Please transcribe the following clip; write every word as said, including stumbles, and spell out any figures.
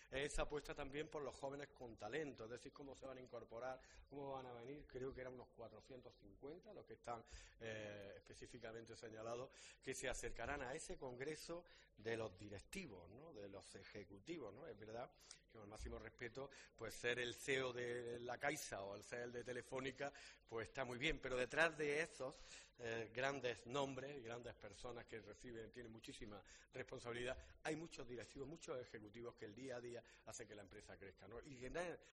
es esa apuesta también por los jóvenes con talento, es decir, cómo se van a incorporar, cómo van a venir, creo que eran unos cuatrocientos cincuenta los que están eh, específicamente señalados, que se acercarán a ese congreso de los directivos, ¿no?, de los ejecutivos, ¿no? Es verdad que con el máximo respeto, pues ser el C E O de la Caixa o el C E O de Telefónica, pues está muy bien, pero detrás de esos eh, grandes nombres y grandes personas que reciben, tienen muchísima responsabilidad, hay muchos directivos, muchos ejecutivos que el día a día hacen que la empresa crezca, ¿no? Y generan,